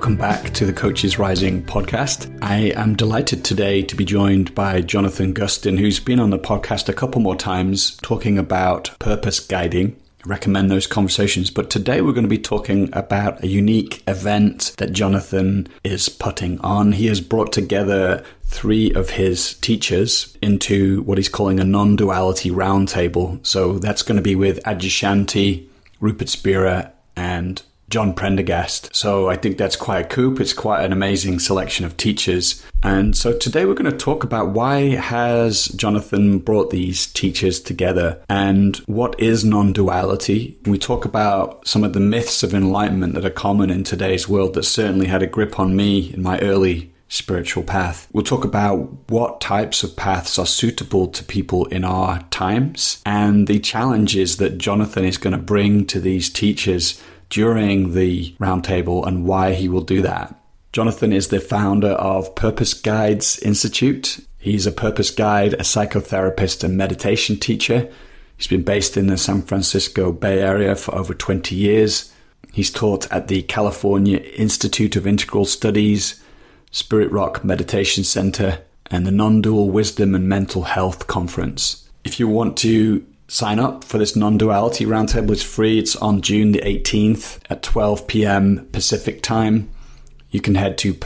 Welcome back to the Coaches Rising podcast. I am delighted today to be joined by Jonathan Gustin, who's been on the podcast a couple more times talking about purpose guiding. I recommend those conversations, but today we're going to be talking about a unique event that Jonathan is putting on. He has brought together 3 of his teachers into what he's calling a non-duality roundtable. So that's going to be with Adyashanti, Rupert Spira, and John Prendergast. So I think that's quite a coup. It's quite an amazing selection of teachers. And so today we're going to talk about why has Jonathan brought these teachers together and what is non-duality. We talk about some of the myths of enlightenment that are common in today's world that certainly had a grip on me in my early spiritual path. We'll talk about what types of paths are suitable to people in our times and the challenges that Jonathan is going to bring to these teachers during the roundtable and why he will do that. Jonathan is the founder of Purpose Guides Institute. He's a purpose guide, a psychotherapist, and meditation teacher. He's been based in the San Francisco Bay Area for over 20 years. He's taught at the California Institute of Integral Studies, Spirit Rock Meditation Center, and the Non-Dual Wisdom and Mental Health Conference. If you want to sign up for this non-duality roundtable, it's free. It's on June the 18th at 12 p.m. Pacific time. You can head to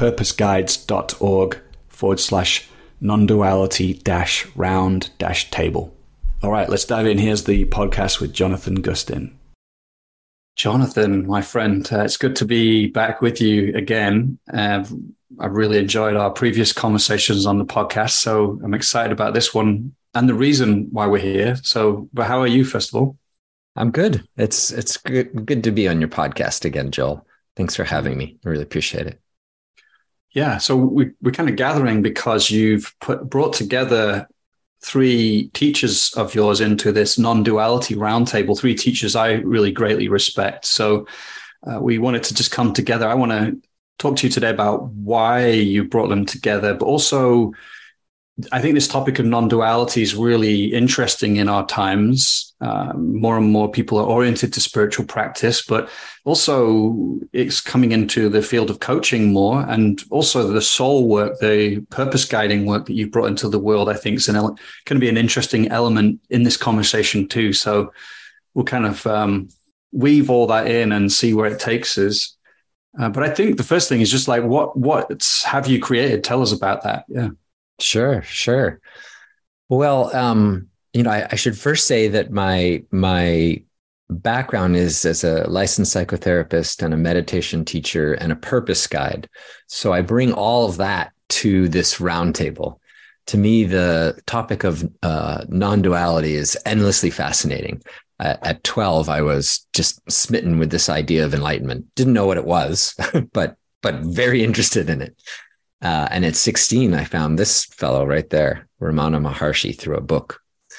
purposeguides.org/non-duality-round-table. All right, let's dive in. Here's the podcast with Jonathan Gustin. Jonathan, my friend, it's good to be back with you again. I've really enjoyed our previous conversations on the podcast, so I'm excited about this one and the reason why we're here. So, but how are you, first of all? I'm good. It's good to be on your podcast again, Joel. Thanks for having me. I really appreciate it. Yeah, so we're kind of gathering because you've brought together 3 teachers of yours into this non-duality roundtable, 3 teachers I really greatly respect. So we wanted to just come together. I want to talk to you today about why you brought them together, but also I think this topic of non-duality is really interesting in our times. More and more people are oriented to spiritual practice, but also it's coming into the field of coaching more, and also the soul work, the purpose guiding work that you've brought into the world, I think is going to be an interesting element in this conversation too. So we'll kind of weave all that in and see where it takes us. But I think the first thing is just like, what have you created? Tell us about that. Yeah. Sure. Well, I should first say that my background is as a licensed psychotherapist and a meditation teacher and a purpose guide. So I bring all of that to this roundtable. To me, the topic of non-duality is endlessly fascinating. At 12, I was just smitten with this idea of enlightenment. Didn't know what it was, but very interested in it. And at 16, I found this fellow right there, Ramana Maharshi, through a book.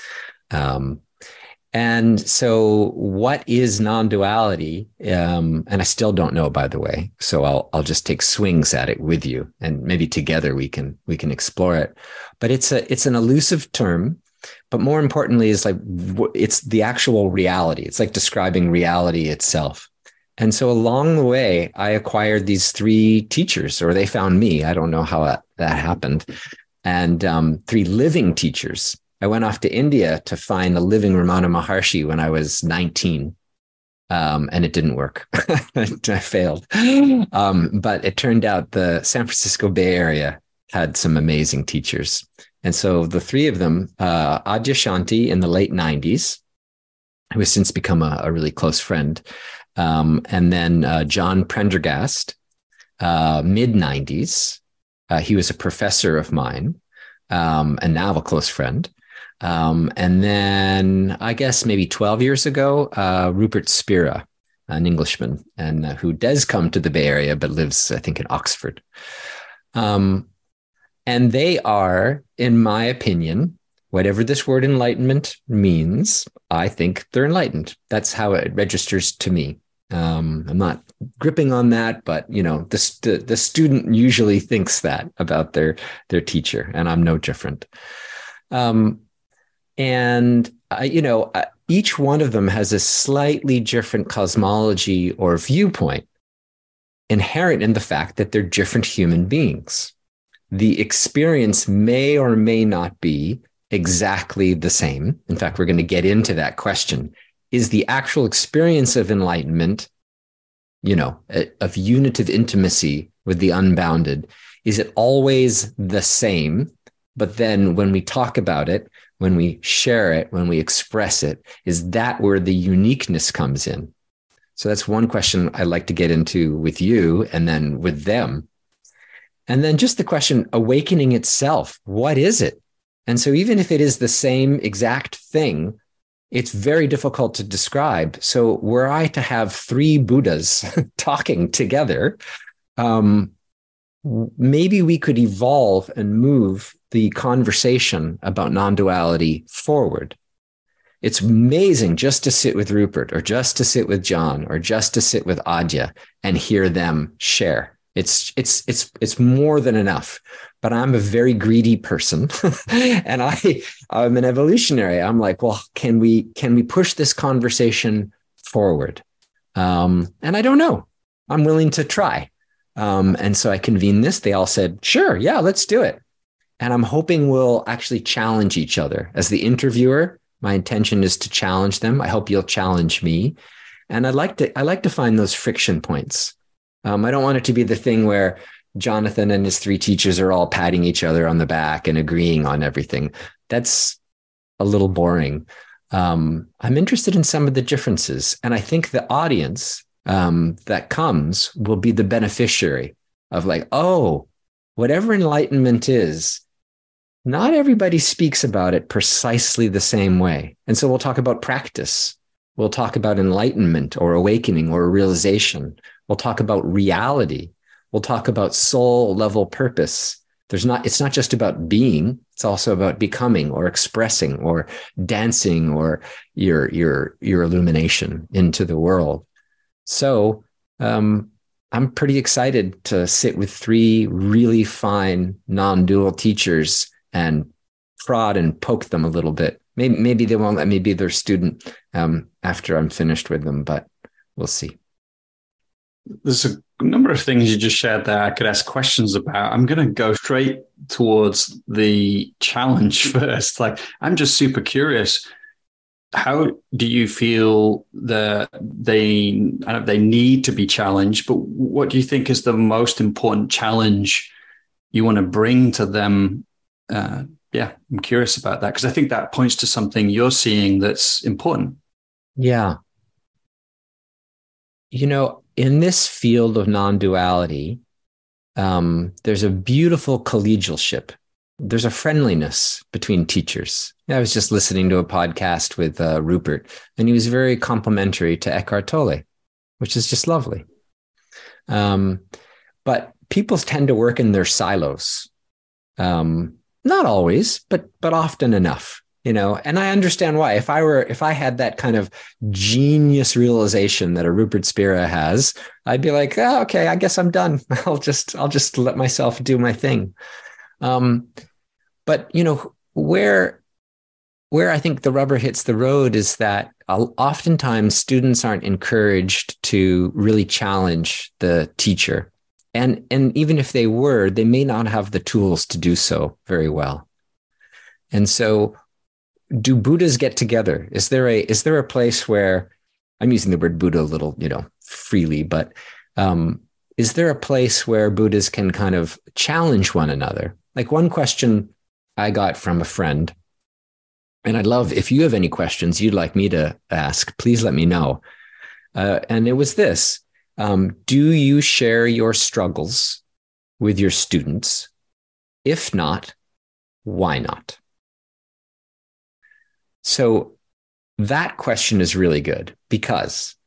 And so what is non-duality? And I still don't know, by the way. So I'll just take swings at it with you, and maybe together we can explore it. But it's an elusive term, but more importantly is like, it's the actual reality. It's like describing reality itself. And so along the way, I acquired these 3 teachers, or they found me. I don't know how that happened. And 3 living teachers. I went off to India to find a living Ramana Maharshi when I was 19. And it didn't work. I failed. But it turned out the San Francisco Bay Area had some amazing teachers. And so the 3 of them, Adyashanti in the late 90s, who has since become a really close friend, and then John Prendergast, mid-90s. He was a professor of mine, and now a close friend. And then I guess maybe 12 years ago, Rupert Spira, an Englishman, and who does come to the Bay Area, but lives, I think, in Oxford. And they are, in my opinion, whatever this word enlightenment means, I think they're enlightened. That's how it registers to me. I'm not gripping on that, but the student usually thinks that about their teacher, and I'm no different. Each one of them has a slightly different cosmology or viewpoint inherent in the fact that they're different human beings. The experience may or may not be exactly the same. In fact, we're going to get into that question. Is the actual experience of enlightenment, of unitive intimacy with the unbounded, is it always the same? But then when we talk about it, when we share it, when we express it, is that where the uniqueness comes in? So that's one question I'd like to get into with you and then with them. And then just the question, awakening itself, what is it? And so even if it is the same exact thing, it's very difficult to describe. So were I to have three Buddhas talking together, maybe we could evolve and move the conversation about non-duality forward. It's amazing just to sit with Rupert or just to sit with John or just to sit with Adya and hear them share. It's more than enough. But I'm a very greedy person and I'm an evolutionary. I'm like, well, can we push this conversation forward? And I don't know. I'm willing to try. And so I convened this. They all said, sure, yeah, let's do it. And I'm hoping we'll actually challenge each other. As the interviewer, my intention is to challenge them. I hope you'll challenge me. And I like to find those friction points. I don't want it to be the thing where Jonathan and his three teachers are all patting each other on the back and agreeing on everything. That's a little boring. I'm interested in some of the differences. And I think the audience that comes will be the beneficiary of like, oh, whatever enlightenment is, not everybody speaks about it precisely the same way. And so we'll talk about practice. We'll talk about enlightenment or awakening or realization. We'll talk about reality. We'll talk about soul level purpose. It's not just about being. It's also about becoming or expressing or dancing or your illumination into the world. So I'm pretty excited to sit with three really fine non-dual teachers and prod and poke them a little bit. Maybe they won't let me be their student after I'm finished with them, but we'll see. There's a number of things you just shared there I could ask questions about. I'm going to go straight towards the challenge first. Like, I'm just super curious. How do you feel that they need to be challenged, but what do you think is the most important challenge you want to bring to them? I'm curious about that because I think that points to something you're seeing that's important. Yeah. In this field of non-duality, there's a beautiful collegialship. There's a friendliness between teachers. I was just listening to a podcast with Rupert, and he was very complimentary to Eckhart Tolle, which is just lovely. But people tend to work in their silos. Not always, but often enough. And I understand why. If I had that kind of genius realization that a Rupert Spira has, I'd be like, oh, okay, I guess I'm done. I'll just let myself do my thing. But where I think the rubber hits the road is that oftentimes students aren't encouraged to really challenge the teacher. And even if they were, they may not have the tools to do so very well. And so do Buddhas get together? Is there a place where, I'm using the word Buddha a little, freely, but is there a place where Buddhas can kind of challenge one another? Like one question I got from a friend, and I'd love, if you have any questions you'd like me to ask, please let me know. And it was this, do you share your struggles with your students? If not, why not? So that question is really good because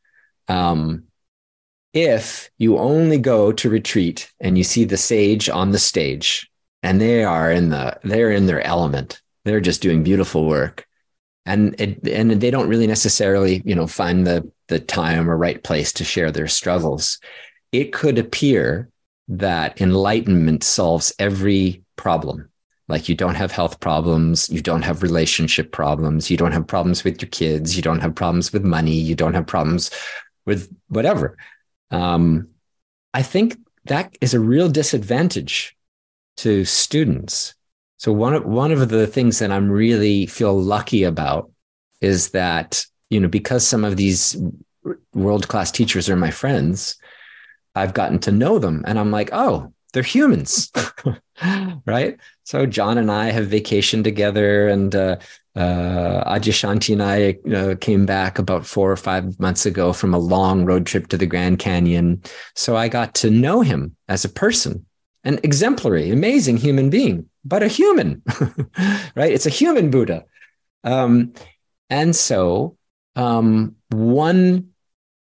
if you only go to retreat and you see the sage on the stage and they're in their element, they're just doing beautiful work, and they don't really necessarily find the time or right place to share their struggles, it could appear that enlightenment solves every problem. Like you don't have health problems, you don't have relationship problems, you don't have problems with your kids, you don't have problems with money, you don't have problems with whatever. I think that is a real disadvantage to students. So one of the things that I'm really feel lucky about is that, because some of these world-class teachers are my friends, I've gotten to know them and I'm like, oh, they're humans, right? So John and I have vacationed together, and Adyashanti and I came back about 4 or 5 months ago from a long road trip to the Grand Canyon. So I got to know him as a person, an exemplary, amazing human being, but a human, right? It's a human Buddha. And so one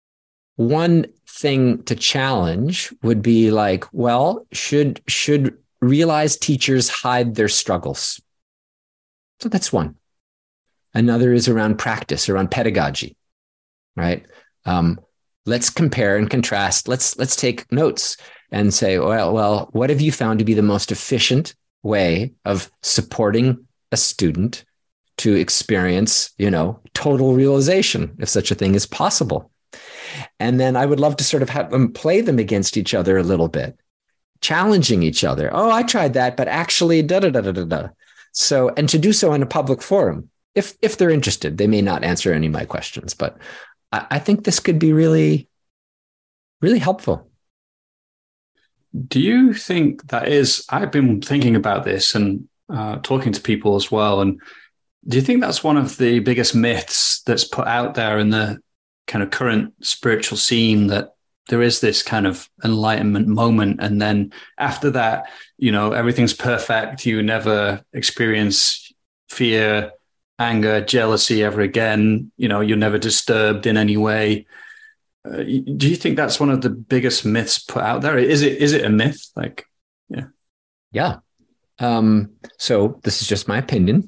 thing to challenge would be like, well, should realized teachers hide their struggles? So that's one. Another is around practice, around pedagogy, right? Let's compare and contrast. Let's take notes and say, well, what have you found to be the most efficient way of supporting a student to experience, total realization, if such a thing is possible? And then I would love to sort of have them play them against each other a little bit, challenging each other. Oh, I tried that, but actually, da da da da da da. So, and to do so in a public forum, if they're interested. They may not answer any of my questions, but I think this could be really, really helpful. Do you think that is? I've been thinking about this and talking to people as well. And do you think that's one of the biggest myths that's put out there in the kind of current spiritual scene, that there is this kind of enlightenment moment, and then after that, everything's perfect. You never experience fear, anger, jealousy ever again. You're never disturbed in any way. Do you think that's one of the biggest myths put out there? Is it a myth? Yeah. So this is just my opinion.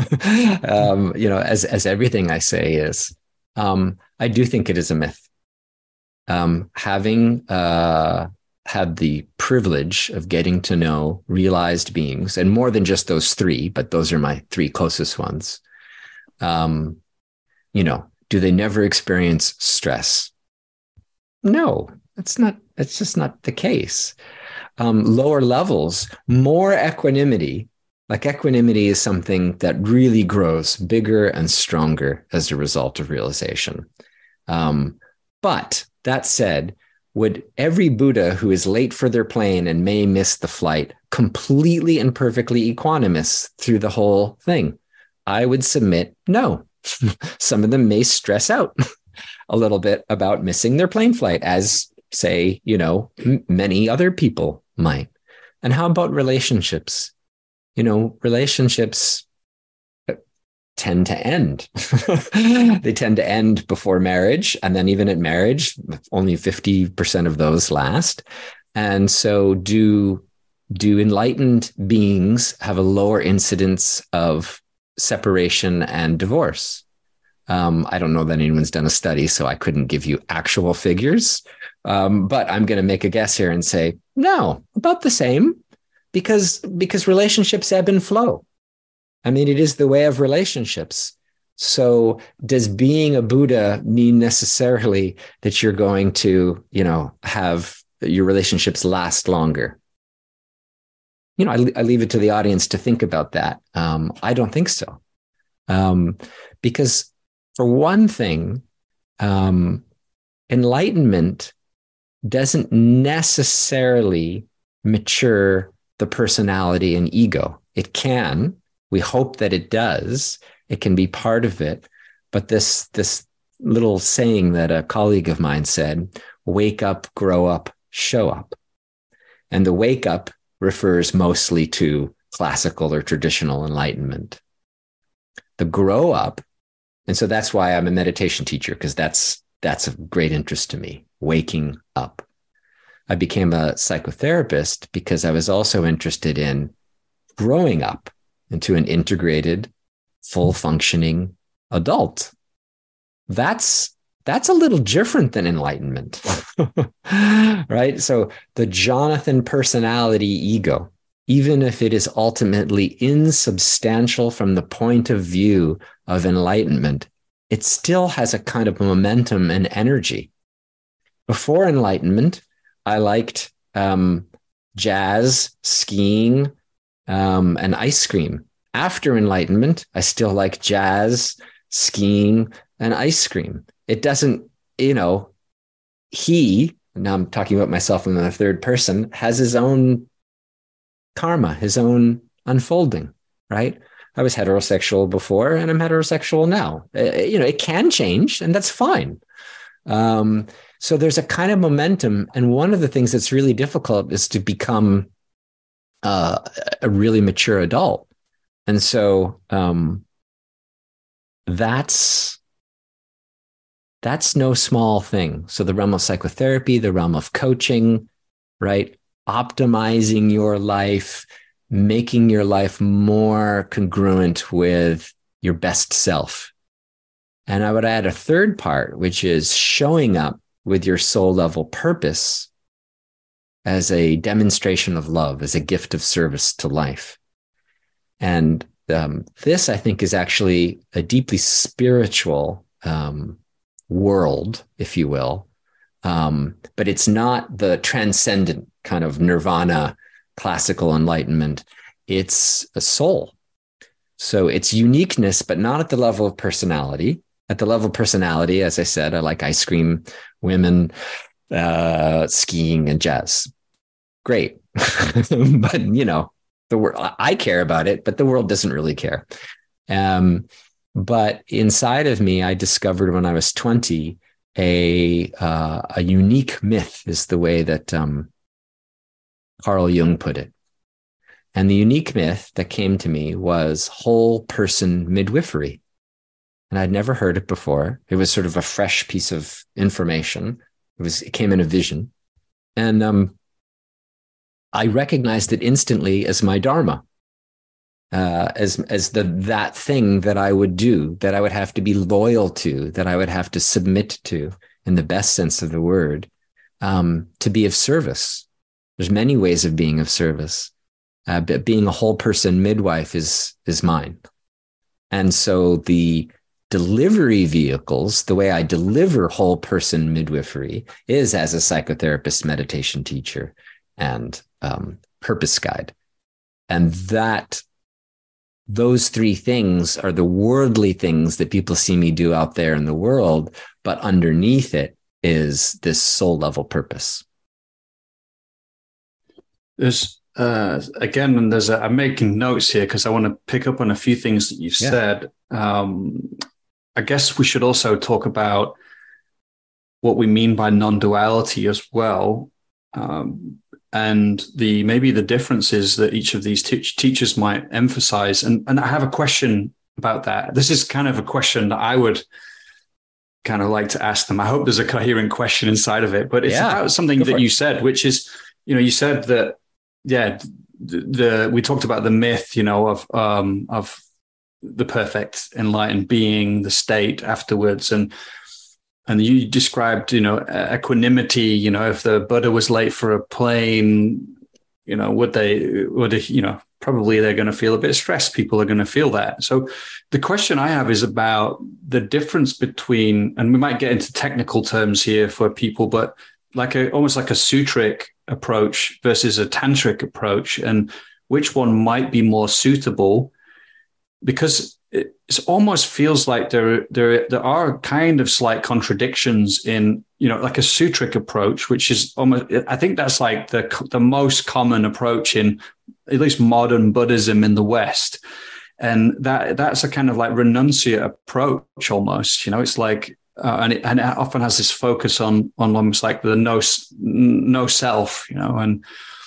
As everything I say is, I do think it is a myth. Having had the privilege of getting to know realized beings, and more than just those three, but those are my three closest ones. Do they never experience stress? No, it's just not the case. Lower levels, more equanimity. Like equanimity is something that really grows bigger and stronger as a result of realization. But that said, would every Buddha who is late for their plane and may miss the flight completely and perfectly equanimous through the whole thing? I would submit no. Some of them may stress out a little bit about missing their plane flight, as, say, many other people might. And how about relationships? Relationships tend to end. They tend to end before marriage. And then even at marriage, only 50% of those last. And so do enlightened beings have a lower incidence of separation and divorce? I don't know that anyone's done a study, so I couldn't give you actual figures. But I'm going to make a guess here and say, no, about the same, because relationships ebb and flow. I mean, it is the way of relationships. So does being a Buddha mean necessarily that you're going to, have your relationships last longer? I leave it to the audience to think about that. I don't think so. Because for one thing, enlightenment doesn't necessarily mature the personality and ego. It can. We hope that it does. It can be part of it. But this little saying that a colleague of mine said, wake up, grow up, show up. And the wake up refers mostly to classical or traditional enlightenment. The grow up, and so that's why I'm a meditation teacher, because that's of great interest to me, waking up. I became a psychotherapist because I was also interested in growing up into an integrated, full functioning adult. That's a little different than enlightenment, right? So the Jonathan personality ego, even if it is ultimately insubstantial from the point of view of enlightenment, it still has a kind of momentum and energy. Before enlightenment, I liked jazz, skiing, and ice cream. After enlightenment, I still like jazz, skiing, and ice cream. It doesn't, now I'm talking about myself in the third person, has his own karma, his own unfolding, right? I was heterosexual before and I'm heterosexual now. It can change and that's fine. So there's a kind of momentum. And one of the things that's really difficult is to become a really mature adult. And so that's no small thing. So the realm of psychotherapy, the realm of coaching, right? Optimizing your life, making your life more congruent with your best self. And I would add a third part, which is showing up with your soul level purpose as a demonstration of love, as a gift of service to life. And this, I think, is actually a deeply spiritual world, if you will. But it's not the transcendent kind of nirvana, classical enlightenment. It's a soul. So it's uniqueness, but not at the level of personality. At the level of personality, as I said, I like ice cream, women, skiing, and jazz. Great. But, the world, I care about it, but the world doesn't really care. But inside of me, I discovered when I was 20, a unique myth is the way that Carl Jung put it. And the unique myth that came to me was whole person midwifery. And I'd never heard it before. It was sort of a fresh piece of information. It came in a vision. And I recognized it instantly as my dharma, as that thing that I would do, that I would have to be loyal to, that I would have to submit to, in the best sense of the word, to be of service. There's many ways of being of service, but being a whole person midwife is mine. And so the delivery vehicles, the way I deliver whole person midwifery is as a psychotherapist, meditation teacher, and purpose guide. And those three things are the worldly things that people see me do out there in the world, but underneath it is this soul level purpose. There's I'm making notes here because I want to pick up on a few things that you've said. I guess we should also talk about what we mean by non-duality as well. And maybe the differences that each of these teachers might emphasize. And I have a question about that. This is kind of a question that I would kind of like to ask them. I hope there's a coherent question inside of it, but it's about something that you said, which is, you said that, we talked about the myth, of the perfect enlightened being, the state afterwards. And you described, equanimity, if the Buddha was late for a plane, probably they're going to feel a bit stressed. People are going to feel that. So the question I have is about the difference between, and we might get into technical terms here for people, but almost like a sutric approach versus a tantric approach, and which one might be more suitable, because it almost feels like there are kind of slight contradictions in, like a sutric approach, which is almost, I think that's like the most common approach in at least modern Buddhism in the West. And that's a kind of like renunciate approach almost, it's like, and it often has this focus on almost like the no self, and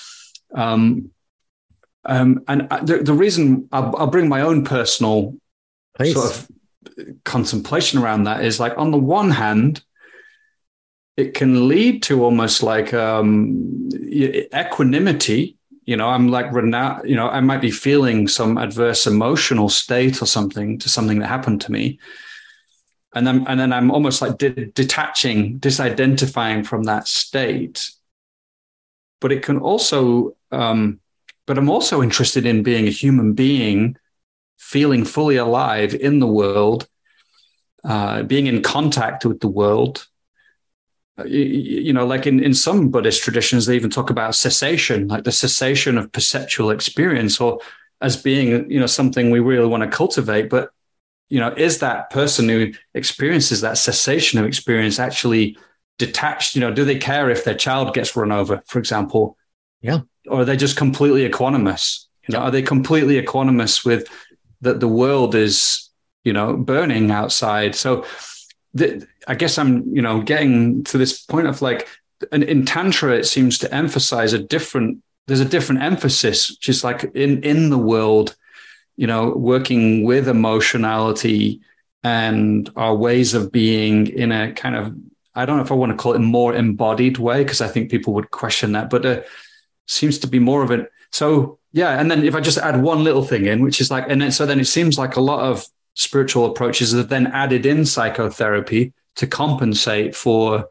the reason I'll bring my own personal Please. Sort of contemplation around that is, like, on the one hand, it can lead to almost like equanimity. I'm like, I might be feeling some adverse emotional state or something that happened to me. And then I'm almost like detaching, disidentifying from that state. But it can also, but I'm also interested in being a human being, feeling fully alive in the world, being in contact with the world, like in some Buddhist traditions, they even talk about cessation, like the cessation of perceptual experience, or as being, something we really want to cultivate. But, is that person who experiences that cessation of experience actually detached? Do they care if their child gets run over, for example? Yeah. Or are they just completely equanimous? Are they completely equanimous with that the world is, burning outside? So I guess I'm, getting to this point of like, in Tantra, it seems to emphasize there's a different emphasis, which is like in the world, working with emotionality and our ways of being in a kind of, I don't know if I want to call it a more embodied way, because I think people would question that, but seems to be more of it. So yeah. And then if I just add one little thing in, which is like, and then, so then it seems like a lot of spiritual approaches have then added in psychotherapy to compensate for,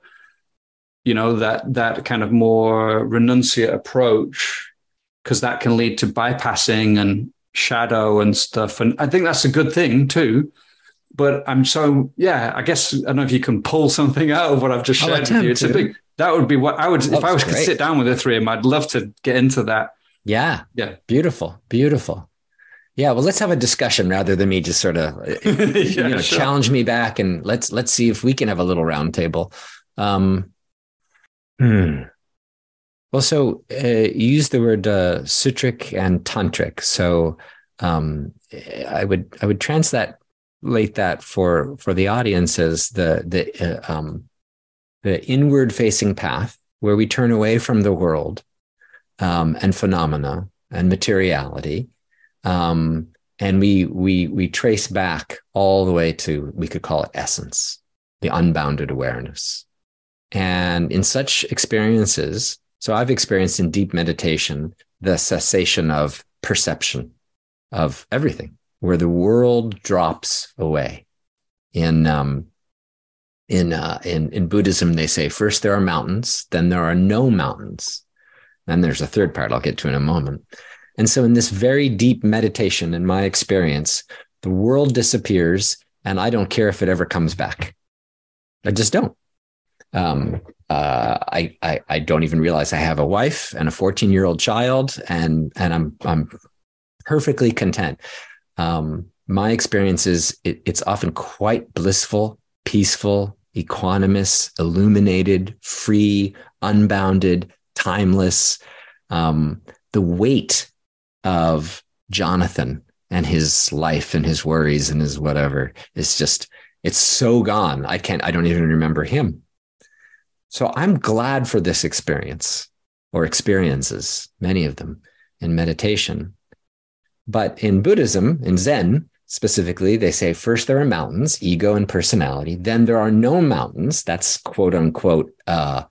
that kind of more renunciate approach, because that can lead to bypassing and shadow and stuff. And I think that's a good thing too. But I guess, I don't know if you can pull something out of what I've just shared with you. It's a big, that would be what I would, if I was to sit down with the three of them, I'd love to get into that. Yeah. Yeah. Beautiful. Beautiful. Yeah. Well, let's have a discussion rather than me just sort of, sure. Challenge me back, and let's see if we can have a little round table. Well, so you use the word sutric and tantric. So I would translate that for the audience as the inward facing path, where we turn away from the world and phenomena and materiality, and we trace back all the way to, we could call it essence, the unbounded awareness. And in such experiences, so I've experienced in deep meditation the cessation of perception of everything, where the world drops away. In Buddhism, they say first there are mountains, then there are no mountains, and there's a third part I'll get to in a moment. And so in this very deep meditation, in my experience, the world disappears, and I don't care if it ever comes back. I just don't. I don't even realize I have a wife and a 14-year-old child, and I'm perfectly content. My experience is it's often quite blissful, peaceful, equanimous, illuminated, free, unbounded, timeless. The weight of Jonathan and his life and his worries and his whatever is just, it's so gone. I don't even remember him. So I'm glad for this experience, or experiences, many of them, in meditation. But in Buddhism, in Zen specifically, they say first there are mountains, ego and personality. Then there are no mountains. That's quote unquote a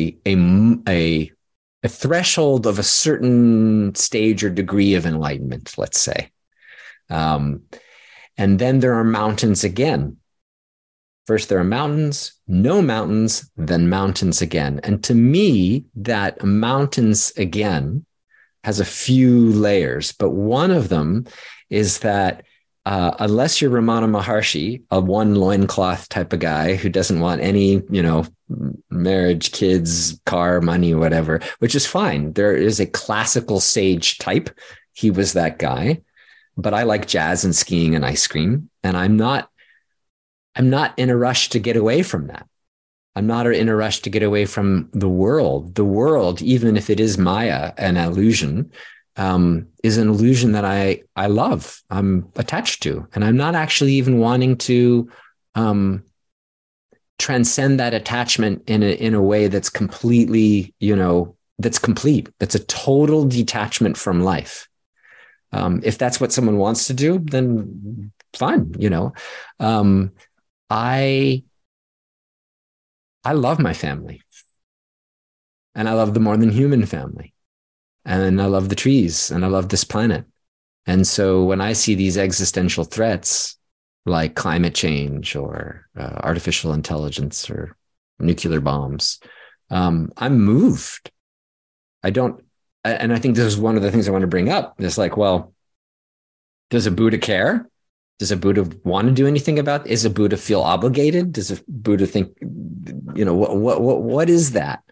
threshold of a certain stage or degree of enlightenment, let's say. And then there are mountains again. First, there are mountains, no mountains, then mountains again. And to me, that mountains again has a few layers, but one of them is that unless you're Ramana Maharshi, a one loincloth type of guy who doesn't want any, marriage, kids, car, money, whatever, which is fine. There is a classical sage type. He was that guy, but I like jazz and skiing and ice cream. And I'm not in a rush to get away from that. I'm not in a rush to get away from the world. The world, even if it is Maya, an illusion, is an illusion that I love, I'm attached to. And I'm not actually even wanting to transcend that attachment in a way that's completely, that's complete. That's a total detachment from life. If that's what someone wants to do, then fine, I love my family, and I love the more than human family, and I love the trees, and I love this planet. And so when I see these existential threats like climate change or artificial intelligence or nuclear bombs, I'm moved. And I think this is one of the things I want to bring up. It's like, well, does a Buddha care? Does a Buddha want to do anything about it? Is a Buddha feel obligated? Does a Buddha think, what is that?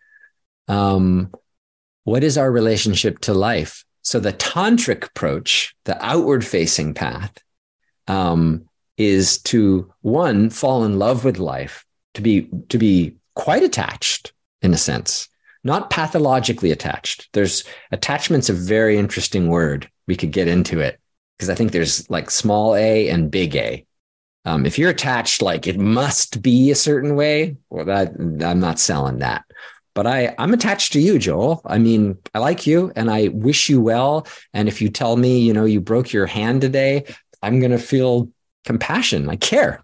What is our relationship to life? So the tantric approach, the outward facing path, is to, one, fall in love with life, to be quite attached in a sense, not pathologically attached. Attachment's a very interesting word. We could get into it because I think there's like small a and big A. If you're attached, like it must be a certain way, well, I'm not selling that. But I'm attached to you, Joel. I mean, I like you and I wish you well. And if you tell me, you broke your hand today, I'm going to feel compassion. I care.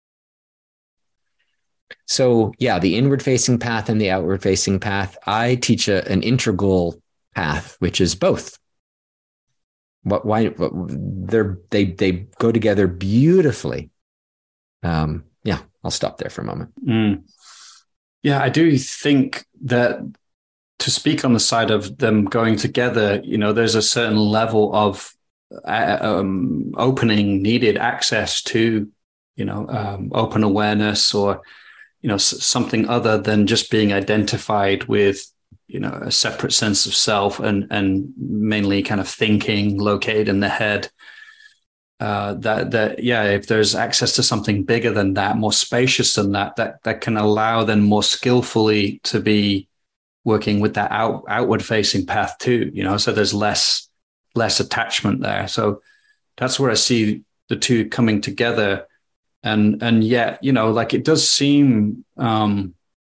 So yeah, the inward facing path and the outward facing path, I teach an integral path, which is both. They go together beautifully. Yeah, I'll stop there for a moment. Yeah, I do think that to speak on the side of them going together, there's a certain level of opening needed access to, open awareness or, something other than just being identified with, a separate sense of self and mainly kind of thinking located in the head. If there's access to something bigger than that, more spacious than that can allow them more skillfully to be working with that outward facing path too, so there's less attachment there. So that's where I see the two coming together. And yet, it does seem, I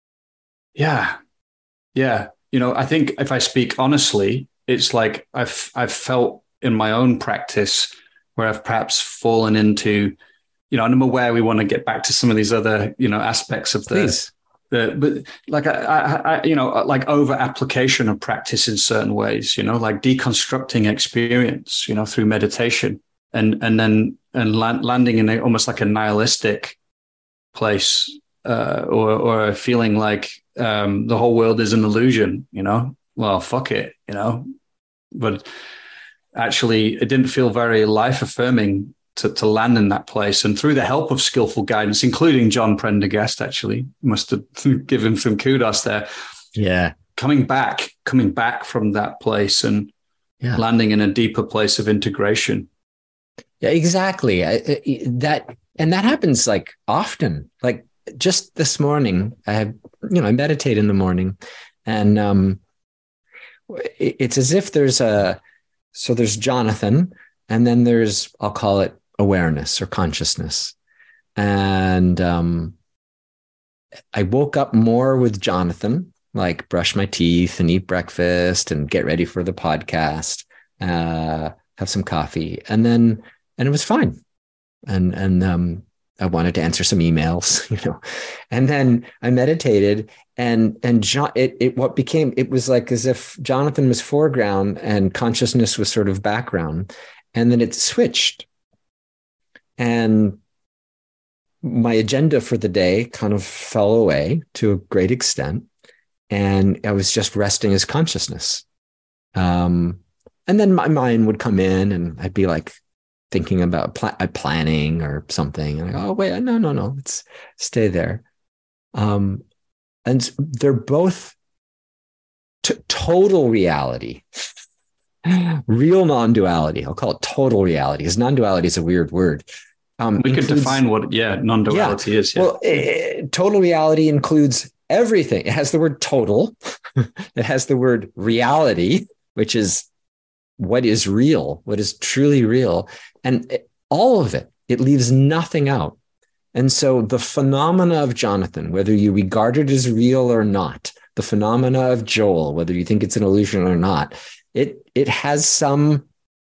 think if I speak honestly, it's like I've felt in my own practice where I've perhaps fallen into, and I'm aware we want to get back to some of these other, aspects of but like I like over application of practice in certain ways, like deconstructing experience, through meditation and landing in almost like a nihilistic place, or feeling like the whole world is an illusion, well, fuck it, but actually it didn't feel very life affirming to land in that place. And through the help of skillful guidance, including John Prendergast, actually must have given him some kudos there. Yeah. Coming back from that place and landing in a deeper place of integration. Yeah, exactly. That happens like often, like just this morning, I meditate in the morning and it's as if there's Jonathan and then there's, I'll call it awareness or consciousness. And I woke up more with Jonathan, like brush my teeth and eat breakfast and get ready for the podcast, have some coffee. And it was fine. And I wanted to answer some emails, and then I meditated and it was like as if Jonathan was foreground and consciousness was sort of background, and then it switched. And my agenda for the day kind of fell away to a great extent. And I was just resting as consciousness. And then my mind would come in and I'd be like thinking about planning or something. And I go, oh, wait, no, let's stay there. And they're both total reality. Real non-duality. I'll call it total reality, because non-duality is a weird word. We could define what non-duality is. Yeah. Well, total reality includes everything. It has the word total. It has the word reality, which is what is real, what is truly real. And all of it, it leaves nothing out. And so the phenomena of Jonathan, whether you regard it as real or not, the phenomena of Joel, whether you think it's an illusion or not, it has some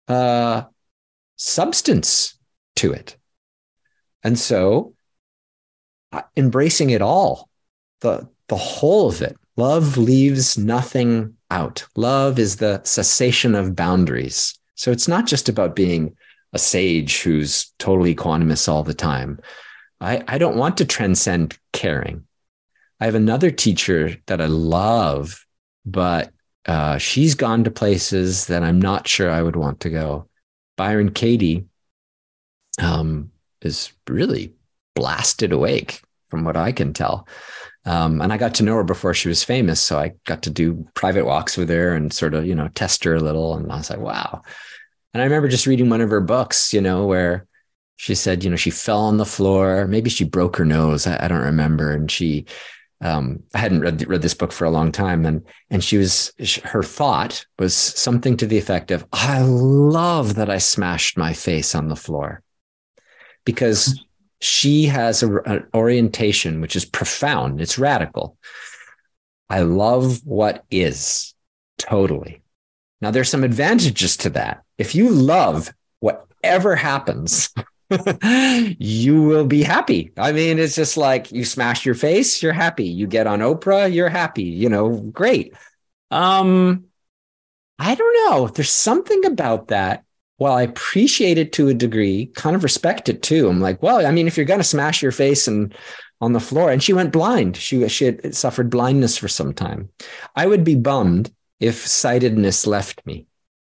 substance to it. And so embracing it all, the whole of it, love leaves nothing out. Love is the cessation of boundaries. So it's not just about being a sage who's totally equanimous all the time. I don't want to transcend caring. I have another teacher that I love, but she's gone to places that I'm not sure I would want to go. Byron Katie, is really blasted awake from what I can tell. And I got to know her before she was famous. So I got to do private walks with her and sort of, test her a little. And I was like, wow. And I remember just reading one of her books, where she said, she fell on the floor. Maybe she broke her nose. I don't remember. And I hadn't read this book for a long time. And her thought was something to the effect of, I love that I smashed my face on the floor, because she has an orientation which is profound. It's radical. I love what is, totally. Now, there's some advantages to that. If you love whatever happens, you will be happy. I mean, it's just like you smash your face, you're happy. You get on Oprah, you're happy. Great. I don't know. There's something about that. While I appreciate it to a degree, kind of respect it too. I'm like, well, I mean, if you're going to smash your face on the floor, and she went blind, she had suffered blindness for some time. I would be bummed if sightedness left me,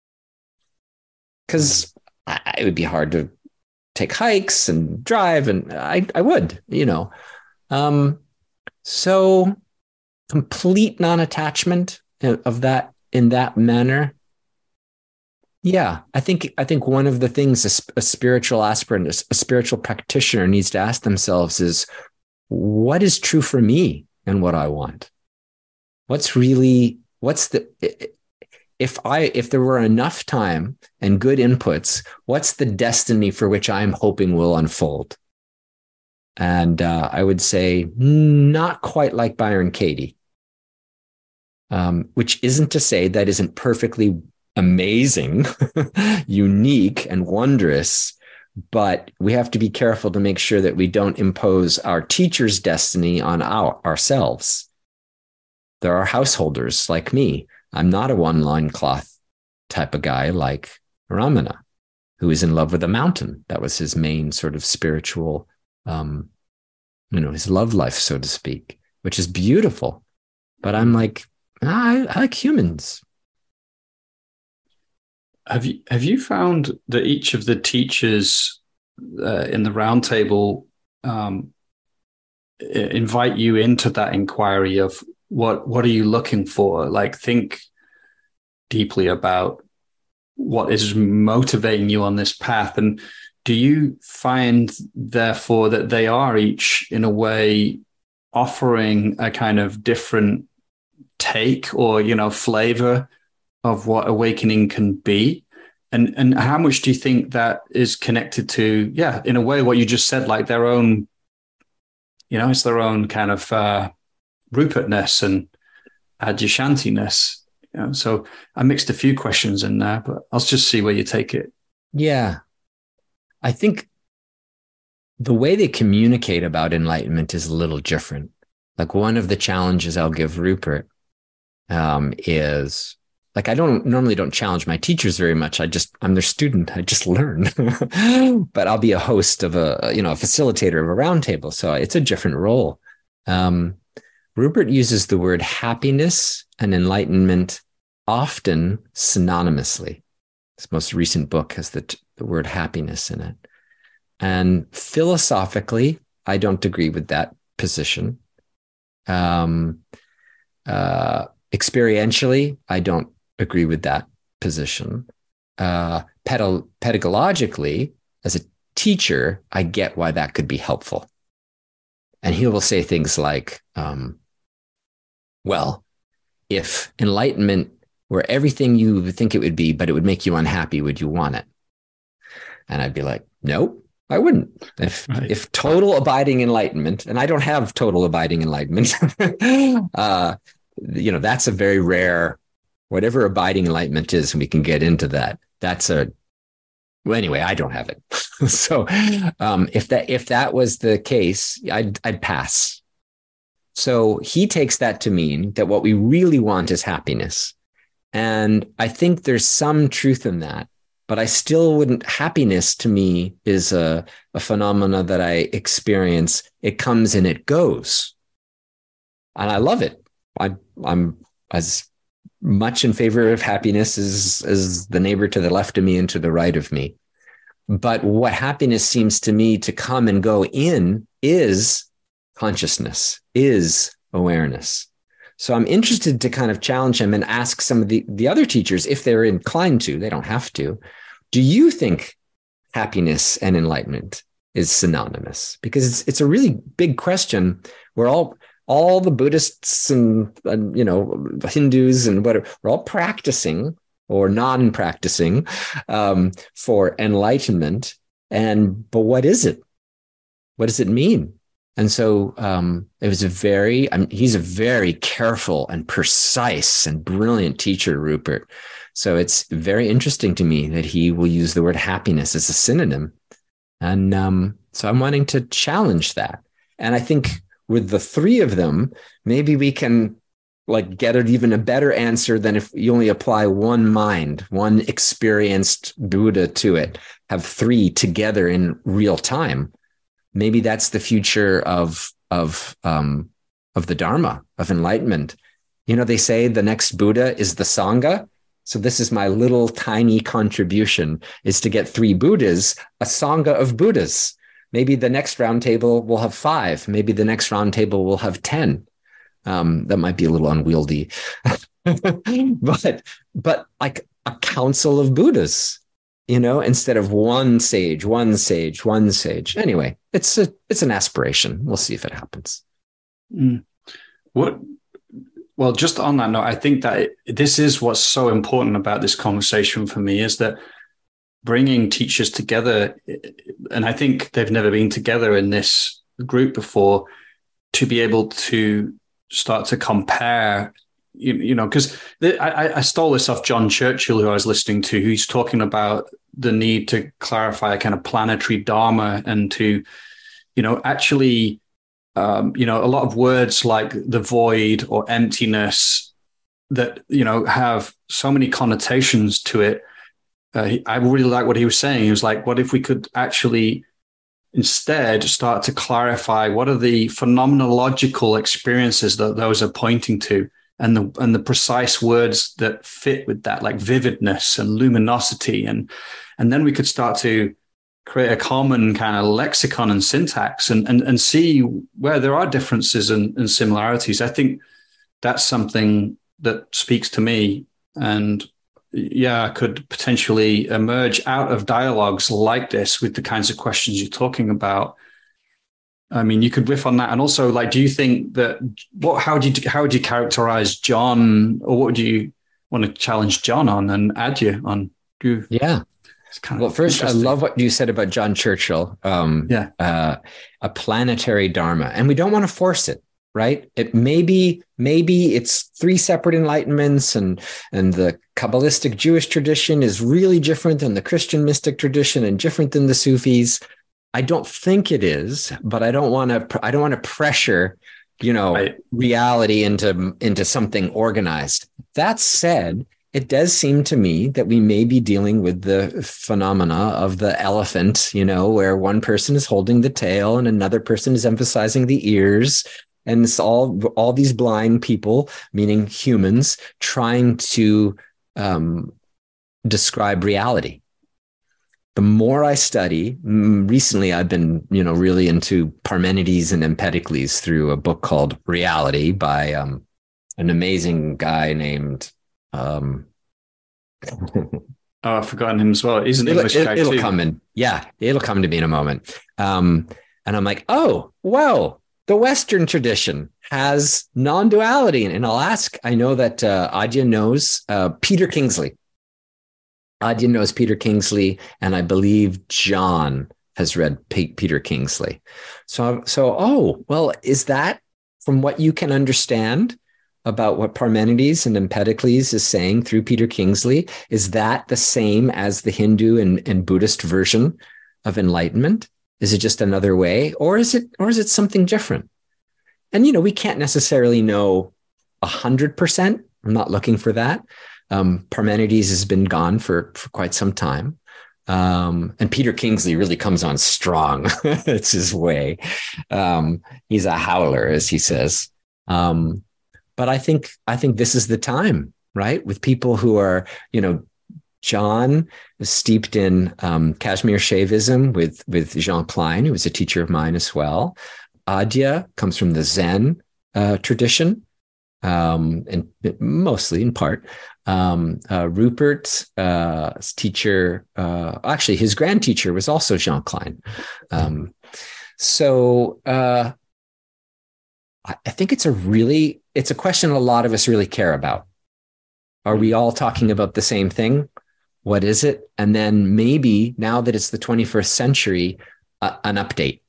because it would be hard to take hikes and drive, and I would, so complete non-attachment of that in that manner. Yeah, I think one of the things a spiritual aspirant, a spiritual practitioner needs to ask themselves is, what is true for me and what I want? If there were enough time and good inputs, what's the destiny for which I'm hoping will unfold? And I would say not quite like Byron Katie, which isn't to say that isn't perfectly amazing, unique, and wondrous, but we have to be careful to make sure that we don't impose our teacher's destiny on ourselves. There are householders like me. I'm not a one loincloth type of guy like Ramana, who is in love with a mountain. That was his main sort of spiritual, his love life, so to speak, which is beautiful. But I'm like, I like humans. Have you found that each of the teachers in the roundtable invite you into that inquiry of what are you looking for? Like, think deeply about what is motivating you on this path, and do you find therefore that they are each in a way offering a kind of different take or flavor of what awakening can be? And how much do you think that is connected to, in a way, what you just said, like their own, it's their own kind of Rupertness and Adyashantiness. So I mixed a few questions in there, but I'll just see where you take it. Yeah. I think the way they communicate about enlightenment is a little different. Like, one of the challenges I'll give Rupert is, like, I normally don't challenge my teachers very much. I'm their student. I just learn, but I'll be a host of a facilitator of a roundtable. So it's a different role. Rupert uses the word happiness and enlightenment often synonymously. His most recent book has the word happiness in it. And philosophically, I don't agree with that position. Experientially, I don't agree with that position. Pedagogically, as a teacher, I get why that could be helpful. And he will say things like, well, if enlightenment were everything you would think it would be, but it would make you unhappy, would you want it? And I'd be like, no, I wouldn't. If total abiding enlightenment, and I don't have total abiding enlightenment, that's a very rare, whatever abiding enlightenment is, and we can get into that. Anyway, I don't have it. So if that was the case, I'd pass. So he takes that to mean that what we really want is happiness. And I think there's some truth in that, but I still wouldn't. Happiness to me is a phenomena that I experience. It comes and it goes. And I love it. I'm as much in favor of happiness as the neighbor to the left of me and to the right of me. But what happiness seems to me to come and go in is consciousness, is awareness. So I'm interested to kind of challenge him and ask some of the other teachers, if they're inclined to, they don't have to, do you think happiness and enlightenment is synonymous? Because it's a really big question. We're all the Buddhists and Hindus and whatever, we're all practicing or non-practicing for enlightenment. But what is it? What does it mean? And so it was he's a very careful and precise and brilliant teacher, Rupert. So it's very interesting to me that he will use the word happiness as a synonym. And so I'm wanting to challenge that. And I think with the three of them, maybe we can get even a better answer than if you only apply one mind, one experienced Buddha to it, have three together in real time. Maybe that's the future of the Dharma, of enlightenment. They say the next Buddha is the Sangha. So this is my little tiny contribution, is to get three Buddhas, a Sangha of Buddhas. Maybe the next round table will have 5. Maybe the next round table will have 10. That might be a little unwieldy, but like a council of Buddhas, instead of one sage. Anyway, it's an aspiration. We'll see if it happens. Well, just on that note, I think that this is what's so important about this conversation for me, is that bringing teachers together, and I think they've never been together in this group before, to be able to start to compare, because I stole this off John Churchill, who I was listening to, who's talking about the need to clarify a kind of planetary dharma and to, actually, a lot of words like the void or emptiness that, have so many connotations to it. I really like what he was saying. He was like, what if we could actually instead start to clarify what are the phenomenological experiences that those are pointing to, and the precise words that fit with that, like vividness and luminosity. And then we could start to create a common kind of lexicon and syntax and see where there are differences and similarities. I think that's something that speaks to me, and could potentially emerge out of dialogues like this with the kinds of questions you're talking about. I mean, you could riff on that. And also, do you think that how would you characterize John, or what would you want to challenge John on and add you on? Yeah. Well, first, I love what you said about John Churchill. A planetary dharma, and we don't want to force it. Right? It maybe it's 3 separate enlightenments, and the Kabbalistic Jewish tradition is really different than the Christian mystic tradition and different than the Sufis. I don't think it is, but I don't want to pressure, right, reality into something organized. That said, it does seem to me that we may be dealing with the phenomena of the elephant, where one person is holding the tail and another person is emphasizing the ears. And it's all these blind people, meaning humans, trying to describe reality. The more I study, recently I've been, really into Parmenides and Empedocles through a book called Reality by an amazing guy named. I've forgotten him as well. He's an English guy too. It'll come to me in a moment. And I'm like, oh, well. The Western tradition has non-duality. And I'll ask, I know that Adya knows Peter Kingsley. Adya knows Peter Kingsley, and I believe John has read Peter Kingsley. So, is that, from what you can understand about what Parmenides and Empedocles is saying through Peter Kingsley, is that the same as the Hindu and Buddhist version of enlightenment? Is it just another way, or is it something different? And, we can't necessarily know 100%. I'm not looking for that. Parmenides has been gone for quite some time. And Peter Kingsley really comes on strong. It's his way. He's a howler, as he says. But I think this is the time, right? With people who are, John is steeped in Kashmir Shaivism with Jean Klein, who was a teacher of mine as well. Adya comes from the Zen tradition, and mostly in part. Rupert's teacher, actually, his grand teacher was also Jean Klein. So I think it's a question a lot of us really care about. Are we all talking about the same thing? What is it? And then maybe now that it's the 21st century, an update,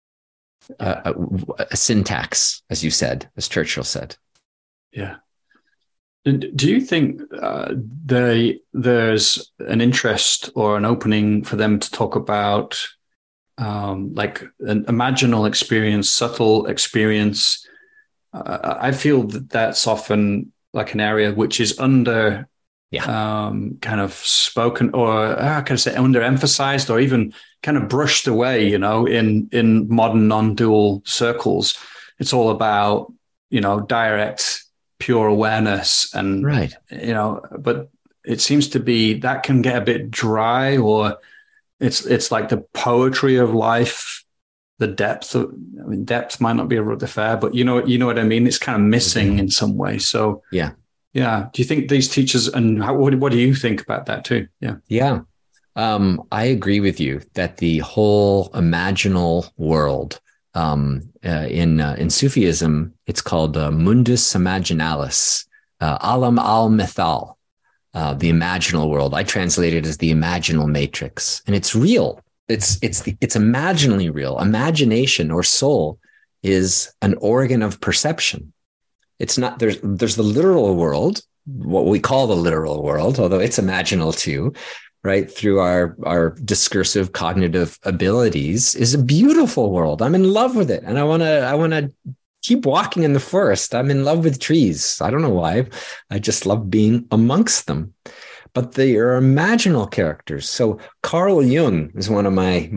a syntax, as you said, as Churchill said. Yeah. Do you think there's an interest or an opening for them to talk about like an imaginal experience, subtle experience? I feel that that's often like an area which is under kind of spoken, or can I say underemphasized, or even kind of brushed away, in modern non-dual circles. It's all about, direct, pure awareness, and right. But it seems to be that can get a bit dry, or it's like the poetry of life, the depth might not be the fair, but you know what I mean? It's kind of missing in some way. So yeah. Do you think these teachers, and what do you think about that too? Yeah. I agree with you that the whole imaginal world, in Sufism, it's called mundus imaginalis, alam al-mithal, the imaginal world. I translate it as the imaginal matrix, and it's real. It's imaginally real. Imagination, or soul, is an organ of perception. It's not, there's the literal world, what we call the literal world, although it's imaginal too, right? Through our discursive cognitive abilities, is a beautiful world. I'm in love with it. And I want to keep walking in the forest. I'm in love with trees. I don't know why. I just love being amongst them. But they are imaginal characters. So Carl Jung is one of my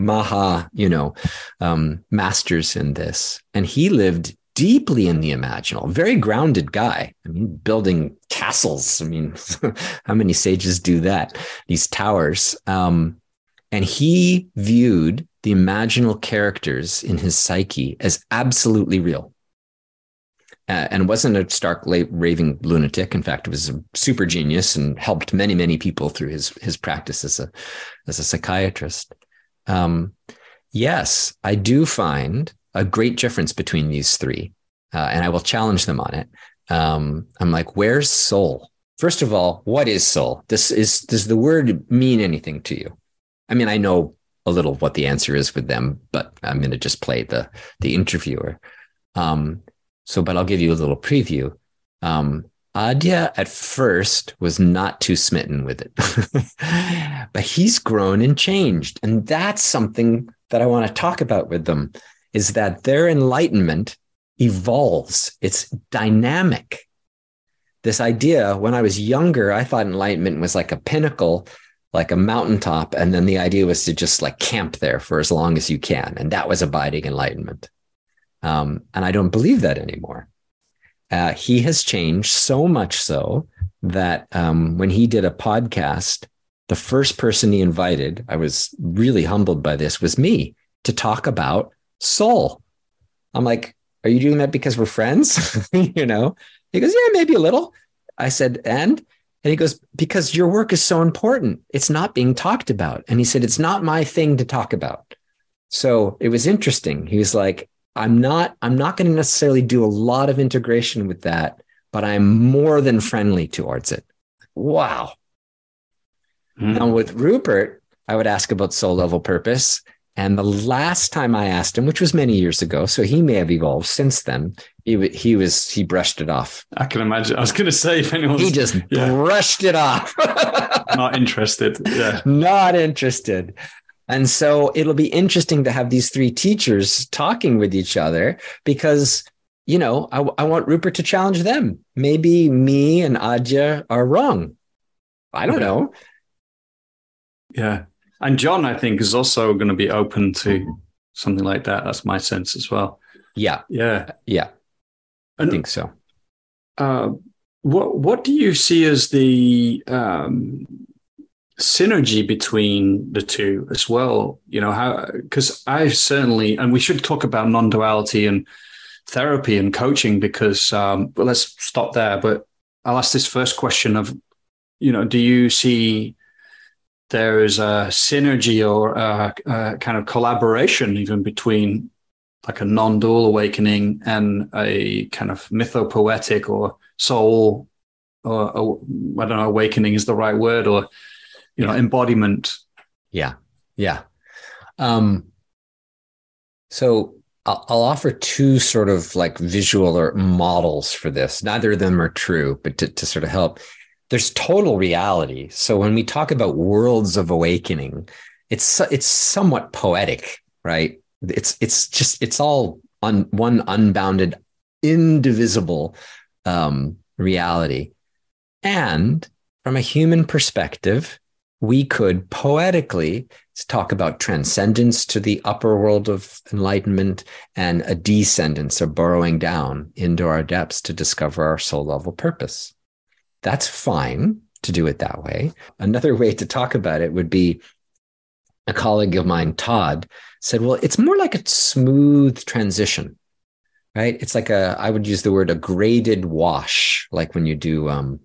masters in this. And he lived deeply in the imaginal, very grounded guy. I mean, building castles. I mean, how many sages do that? These towers. And he viewed the imaginal characters in his psyche as absolutely real. And wasn't a stark raving lunatic. In fact, it was a super genius and helped many, many people through his practice as a psychiatrist. Yes, I do find a great difference between these three, and I will challenge them on it. I'm like, where's soul? First of all, what is soul? Does the word mean anything to you? I mean, I know a little what the answer is with them, but I'm going to just play the interviewer. But I'll give you a little preview. Adya at first was not too smitten with it, but he's grown and changed. And that's something that I want to talk about with them, is that their enlightenment evolves. It's dynamic. This idea, when I was younger, I thought enlightenment was like a pinnacle, like a mountaintop. And then the idea was to just like camp there for as long as you can. And that was abiding enlightenment. And I don't believe that anymore. He has changed so much so that when he did a podcast, the first person he invited, I was really humbled by this, was me, to talk about soul. I'm like, are you doing that because we're friends? He goes, yeah, maybe a little. I said, and he goes, because your work is so important. It's not being talked about. And he said, it's not my thing to talk about. So it was interesting. He was like, I'm not going to necessarily do a lot of integration with that, but I'm more than friendly towards it. Wow. Now with Rupert, I would ask about soul level purpose. And the last time I asked him, which was many years ago, so he may have evolved since then, he brushed it off. I can imagine. I was going to say, if anyone's... He just brushed it off. Not interested. Yeah. Not interested. And so it'll be interesting to have these three teachers talking with each other, because, I want Rupert to challenge them. Maybe me and Adya are wrong. I don't know. Yeah. And John, I think, is also going to be open to something like that. That's my sense as well. Yeah. Yeah. Yeah. I think so. What do you see as the synergy between the two as well. You know, how, because I certainly, and we should talk about non-duality and therapy and coaching, because, but let's stop there. But I'll ask this first question of, you know, do you see there is a synergy or a kind of collaboration even between like a non-dual awakening and a kind of mythopoetic or soul, or I don't know, awakening is the right word, or, you know, embodiment? Yeah. Yeah. So I'll offer two sort of like visual or models for this. Neither of them are true, but to sort of help. There's total reality. So when we talk about worlds of awakening, it's somewhat poetic, right? It's all on one unbounded, indivisible reality. And from a human perspective, we could poetically talk about transcendence to the upper world of enlightenment and a descendance or burrowing down into our depths to discover our soul level purpose. That's fine to do it that way. Another way to talk about it would be, a colleague of mine, Todd, said, well, it's more like a smooth transition, right? It's like I would use the word a graded wash, like when you do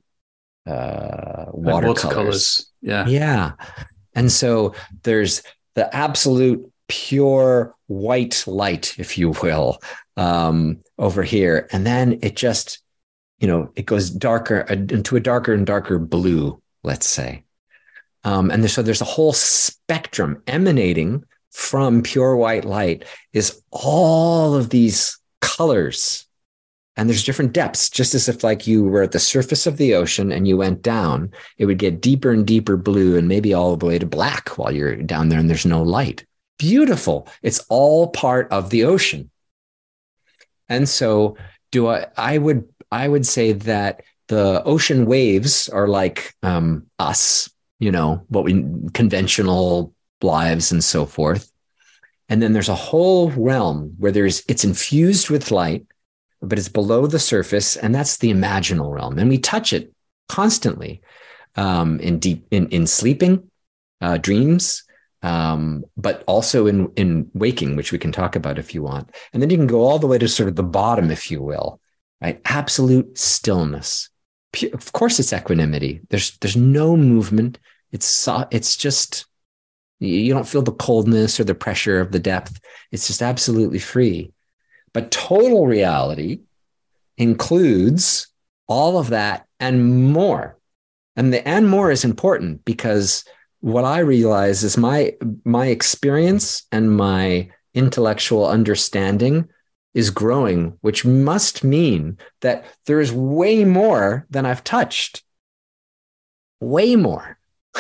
watercolors. Yeah. Yeah. And so there's the absolute pure white light, if you will, over here. And then it just, you know, it goes darker into a darker and darker blue, let's say. So there's a whole spectrum emanating from pure white light is all of these colors. And there's different depths, just as if like you were at the surface of the ocean and you went down, it would get deeper and deeper blue and maybe all the way to black while you're down there and there's no light. Beautiful. It's all part of the ocean. And so I would say that the ocean waves are like us, you know, conventional lives and so forth. And then there's a whole realm where it's infused with light, but it's below the surface, and that's the imaginal realm. And we touch it constantly in sleeping, dreams, but also in waking, which we can talk about if you want. And then you can go all the way to sort of the bottom, if you will, right? Absolute stillness. Of course, it's equanimity. There's no movement. It's just, you don't feel the coldness or the pressure of the depth. It's just absolutely free. But total reality includes all of that and more. And the and more is important because what I realize is my experience and my intellectual understanding is growing, which must mean that there is way more than I've touched. Way more.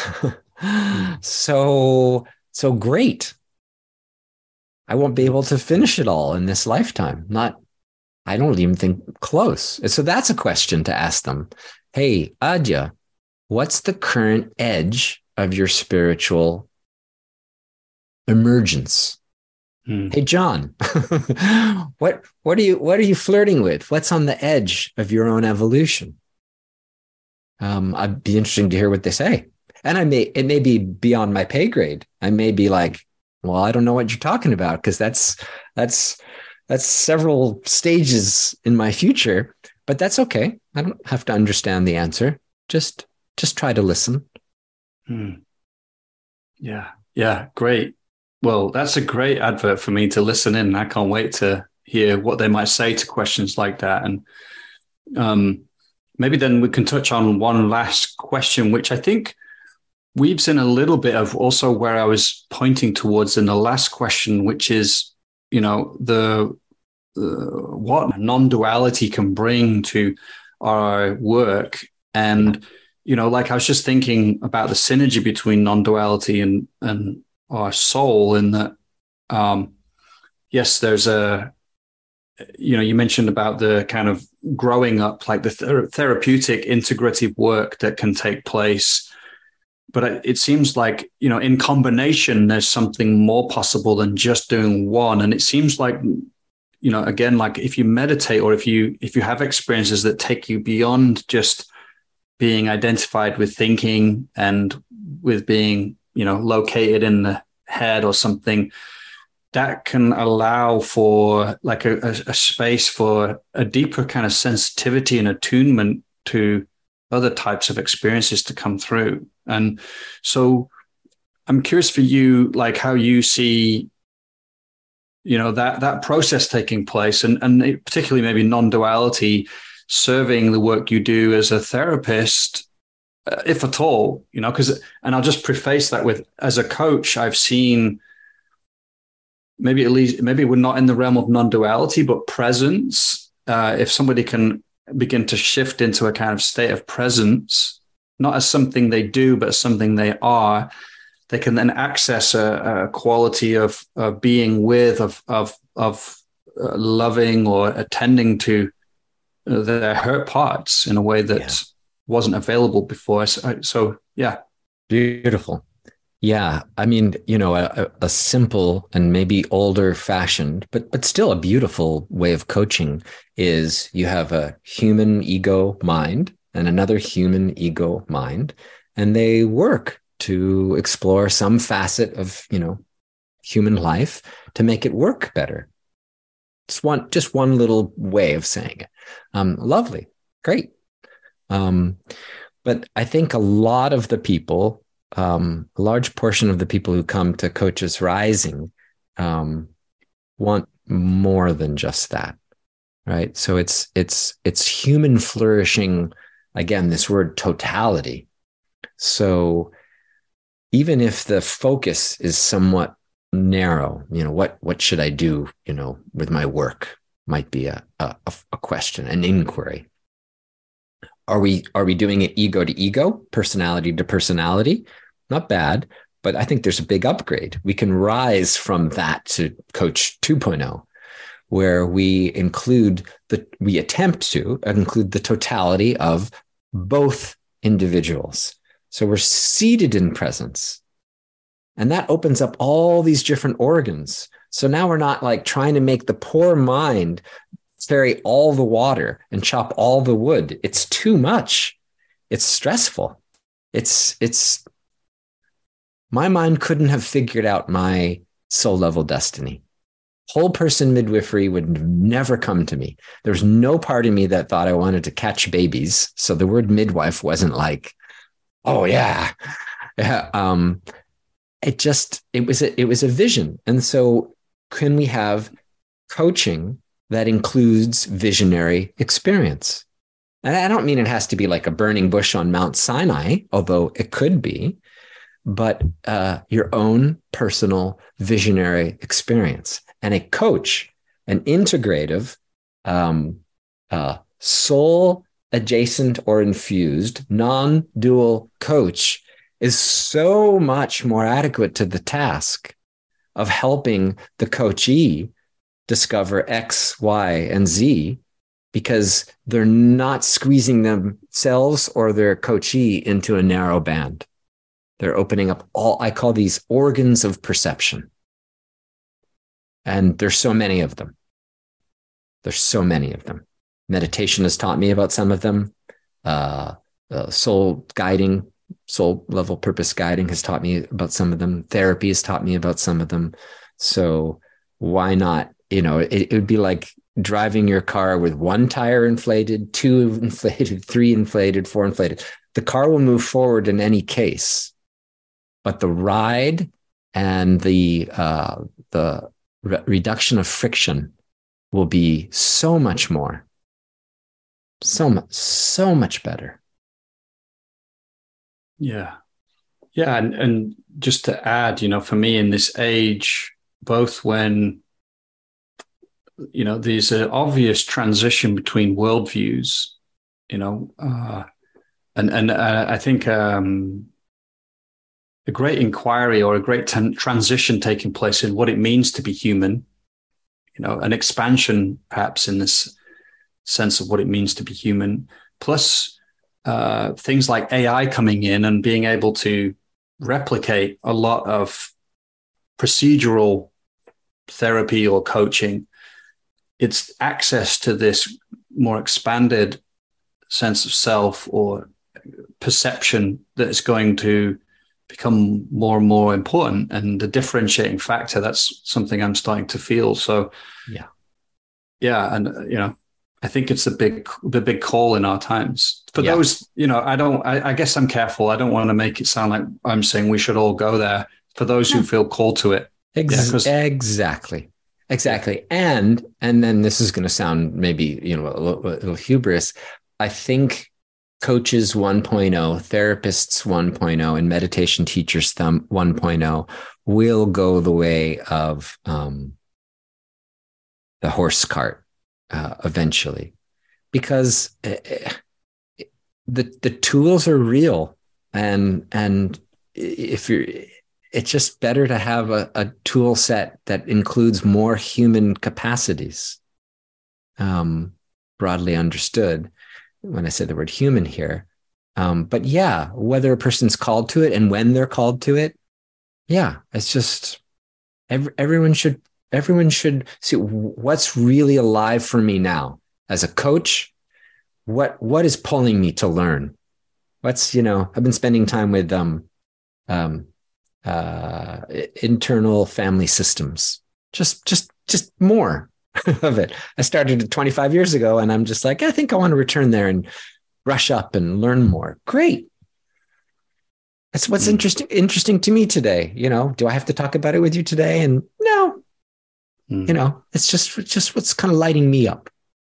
So great. I won't be able to finish it all in this lifetime. I don't even think close. And so that's a question to ask them. Hey, Adya, what's the current edge of your spiritual emergence? Hey, John, what are you flirting with? What's on the edge of your own evolution? I'd be interesting to hear what they say. And it may be beyond my pay grade. I may be like, well, I don't know what you're talking about, because that's several stages in my future, but that's okay. I don't have to understand the answer. Just try to listen. Yeah. Great. Well, that's a great advert for me to listen in. I can't wait to hear what they might say to questions like that. And maybe then we can touch on one last question, which I think weaves in a little bit of also where I was pointing towards in the last question, which is, you know, what non-duality can bring to our work. And, you know, like I was just thinking about the synergy between non-duality and our soul, in that, yes, there's you mentioned about the kind of growing up, like the therapeutic integrative work that can take place. But it seems like, you know, in combination, there's something more possible than just doing one. And it seems like, you know, again, like if you meditate or if you have experiences that take you beyond just being identified with thinking and with being, located in the head or something, that can allow for like a space for a deeper kind of sensitivity and attunement to other types of experiences to come through. And so I'm curious for you, like how you see, that process taking place, and particularly maybe non-duality serving the work you do as a therapist, if at all, because, and I'll just preface that with, as a coach, I've seen maybe we're not in the realm of non-duality, but presence. If somebody can begin to shift into a kind of state of presence, not as something they do, but as something they are, they can then access a quality of being with, of loving or attending to their hurt parts in a way that wasn't available before. So yeah. Beautiful. Yeah. I mean, a simple and maybe older fashioned, but still a beautiful way of coaching is you have a human ego mind and another human ego mind, and they work to explore some facet of, human life to make it work better. Just one little way of saying it. Lovely. Great. But I think a lot of the people, a large portion of the people who come to Coaches Rising want more than just that, right? So it's human flourishing. Again, this word totality. So even if the focus is somewhat narrow, what should I do, with my work might be a question, an inquiry. Are we doing it ego to ego, personality to personality? Not bad, but I think there's a big upgrade. We can rise from that to Coach 2.0, where we attempt to include the totality of both individuals. So we're seated in presence. And that opens up all these different organs. So now we're not like trying to make the poor mind ferry all the water and chop all the wood. It's too much. It's stressful. It's my mind couldn't have figured out my soul level destiny. Whole person midwifery would never come to me. There's no part of me that thought I wanted to catch babies. So the word midwife wasn't like, oh yeah. It was a vision. And so can we have coaching that includes visionary experience? And I don't mean it has to be like a burning bush on Mount Sinai, although it could be, but your own personal visionary experience. And a coach, an integrative, soul adjacent or infused, non-dual coach is so much more adequate to the task of helping the coachee discover X, Y, and Z, because they're not squeezing themselves or their coachee into a narrow band. They're opening up I call these organs of perception. And there's so many of them. Meditation has taught me about some of them. Soul level purpose guiding has taught me about some of them. Therapy has taught me about some of them. So why not? It would be like driving your car with one tire inflated, two inflated, three inflated, four inflated. The car will move forward in any case, but the ride and the reduction of friction will be so much more, so much better. Yeah. And just to add, for me in this age, both when, there's an obvious transition between worldviews, and I think a great inquiry or a great transition taking place in what it means to be human, an expansion perhaps in this sense of what it means to be human, plus things like AI coming in and being able to replicate a lot of procedural therapy or coaching. It's access to this more expanded sense of self or perception that is going to become more and more important and the differentiating factor. That's something I'm starting to feel. So Yeah. yeah, and I think it's the big call in our times. For Yeah. those, I guess I'm careful. I don't want to make it sound like I'm saying we should all go there. For those who feel called to it. Exactly. Exactly. Yeah. And then this is going to sound maybe, a little hubris. I think coaches 1.0, therapists 1.0, and meditation teachers 1.0 will go the way of the horse cart eventually, because the tools are real, and if you're, it's just better to have a tool set that includes more human capacities, broadly understood when I say the word human here. But yeah, whether a person's called to it and when they're called to it, yeah, it's just everyone should see what's really alive for me now as a coach. What is pulling me to learn? What's, I've been spending time with internal family systems, just more of it. I started 25 years ago, and I'm just like, I think I want to return there and brush up and learn more. Great. That's what's interesting to me today. Do I have to talk about it with you today? And no, it's just what's kind of lighting me up.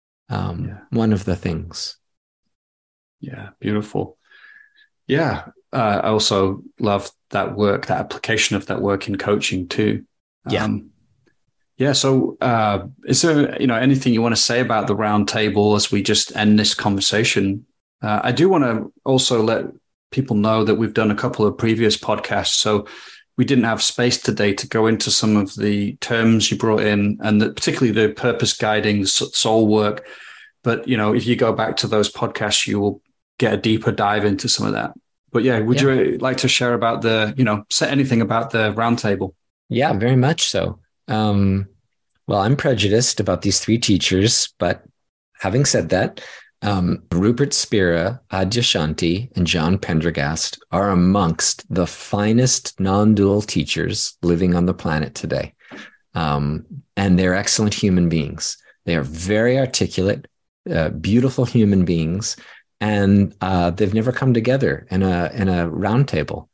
One of the things. Yeah. Beautiful. Yeah. I also love that work, that application of that work in coaching too. Yeah. So, is there, anything you want to say about the round table as we just end this conversation? I do want to also let people know that we've done a couple of previous podcasts. So we didn't have space today to go into some of the terms you brought in, and particularly the purpose guiding soul work. But, if you go back to those podcasts, you will get a deeper dive into some of that. But yeah, would you like to share about say anything about the roundtable? Yeah, very much so. Well, I'm prejudiced about these three teachers, but having said that, Rupert Spira, Adyashanti, and John Pendergast are amongst the finest non-dual teachers living on the planet today. And they're excellent human beings. They are very articulate, beautiful human beings, and they've never come together in a round table.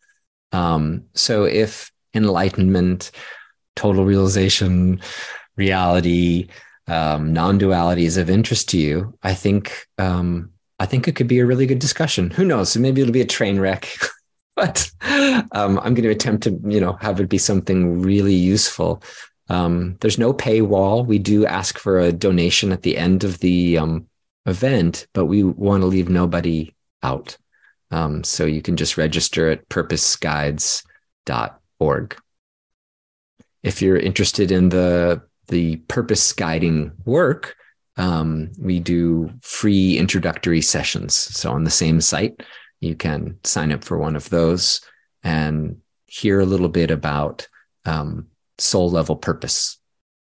So if enlightenment, total realization, reality, non-duality is of interest to you, I think it could be a really good discussion. Who knows? Maybe it'll be a train wreck, but I'm going to attempt to, have it be something really useful. There's no paywall. We do ask for a donation at the end of the event, but we want to leave nobody out. So you can just register at purposeguides.org. If you're interested in the purpose guiding work, we do free introductory sessions. So on the same site, you can sign up for one of those and hear a little bit about soul level purpose.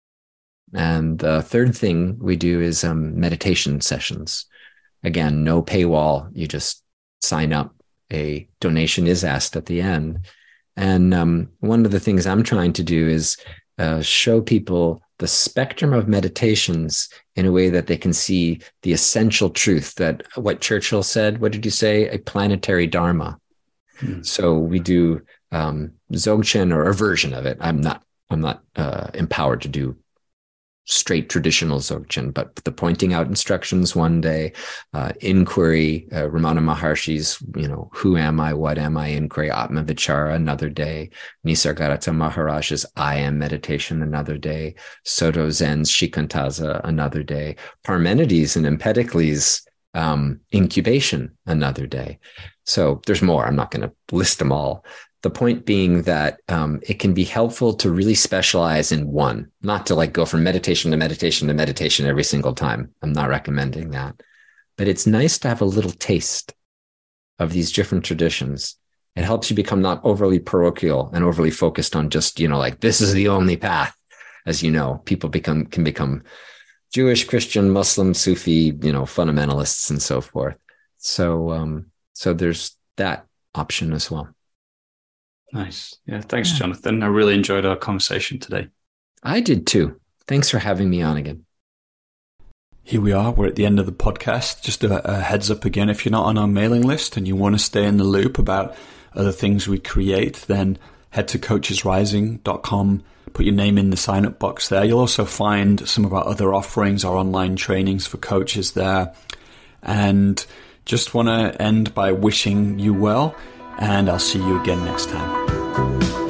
And the third thing we do is meditation sessions. Again, no paywall. You just sign up. A donation is asked at the end. And one of the things I'm trying to do is show people the spectrum of meditations in a way that they can see the essential truth, that what Churchill said, what did you say? A planetary dharma. So we do Dzogchen, or a version of it. I'm not empowered to do straight traditional Dzogchen, but the pointing out instructions one day, inquiry, Ramana Maharshi's, who am I, what am I, inquiry, Atma Vichara another day, Nisargadatta Maharaj's I am meditation another day, Soto Zen's Shikantaza another day, Parmenides and Empedocles' incubation another day. So there's more. I'm not going to list them all. The point being that it can be helpful to really specialize in one, not to go from meditation to meditation to meditation every single time. I'm not recommending that. But it's nice to have a little taste of these different traditions. It helps you become not overly parochial and overly focused on just, this is the only path. As you know, people can become Jewish, Christian, Muslim, Sufi, fundamentalists and so forth. So there's that option as well. Nice. Yeah. Thanks, Jonathan. I really enjoyed our conversation today. I did too. Thanks for having me on again. Here we are. We're at the end of the podcast. Just a heads up again. If you're not on our mailing list and you want to stay in the loop about other things we create, then head to coachesrising.com. Put your name in the sign up box there. You'll also find some of our other offerings, our online trainings for coaches there. And just want to end by wishing you well, and I'll see you again next time.